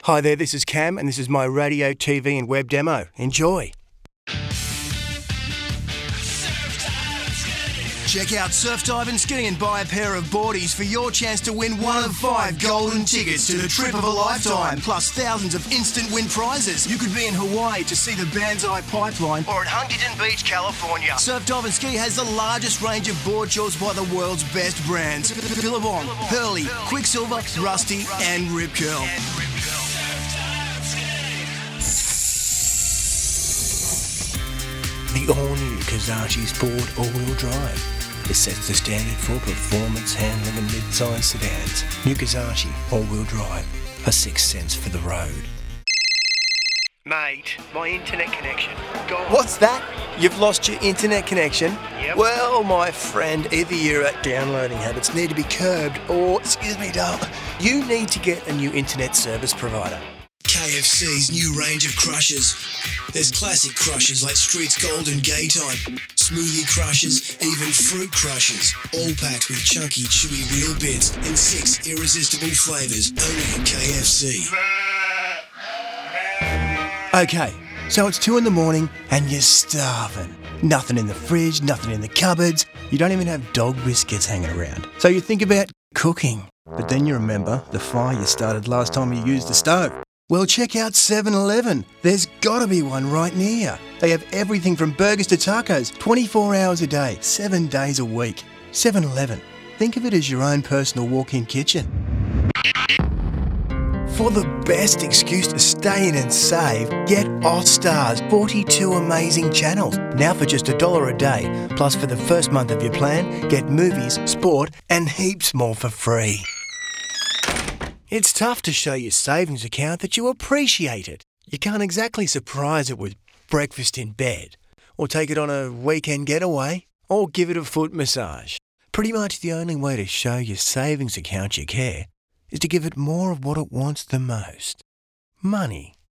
Hi there, this is Cam, and this is my radio, TV and web demo. Enjoy. Check out Surf Dive and Ski and buy a pair of boardies for your chance to win one of 5 golden tickets to the trip of a lifetime, plus thousands of instant win prizes. You could be in Hawaii to see the Banzai Pipeline or at Huntington Beach, California. Surf Dive and Ski has the largest range of board shorts by the world's best brands: Billabong, Hurley, Quicksilver, Rusty and Rip Curl. The all-new Kazachi Sport all-wheel drive. It sets the standard for performance, handling and mid-size sedans. New Kazachi all-wheel drive. A sixth sense for the road. Mate, my internet connection gone. What's that? You've lost your internet connection? Yep. Well, my friend, either your downloading habits need to be curbed or, you need to get a new internet service provider. KFC's new range of crushers. There's classic crushers like Street's Golden Gaytime, smoothie crushers, even fruit crushers, all packed with chunky, chewy real bits in 6 irresistible flavours, only at KFC. Okay, so it's 2 a.m. and you're starving. Nothing in the fridge, nothing in the cupboards. You don't even have dog biscuits hanging around. So you think about cooking, but then you remember the fire you started last time you used the stove. Well, check out 7-Eleven. There's gotta be one right near you. They have everything from burgers to tacos, 24 hours a day, 7 days a week. 7-Eleven. Think of it as your own personal walk-in kitchen. For the best excuse to stay in and save, get Austar's 42 amazing channels. Now for just $1 a day. Plus for the first month of your plan, get movies, sport and heaps more for free. It's tough to show your savings account that you appreciate it. You can't exactly surprise it with breakfast in bed, or take it on a weekend getaway, or give it a foot massage. Pretty much the only way to show your savings account you care is to give it more of what it wants the most: money.